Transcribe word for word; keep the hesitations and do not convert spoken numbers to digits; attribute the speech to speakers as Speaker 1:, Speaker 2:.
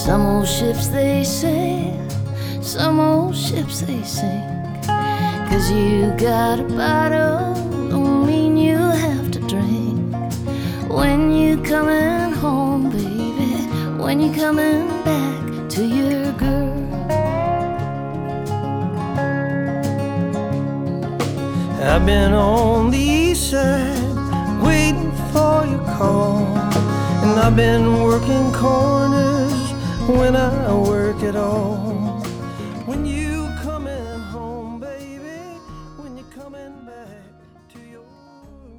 Speaker 1: Some old ships they sail, some old ships they sink. 'Cause you got a bottle, don't mean you have to drink. When you coming home, baby, when you coming back to your girl.
Speaker 2: I've been on the east side waiting for your call, and I've been working corners when I work at all.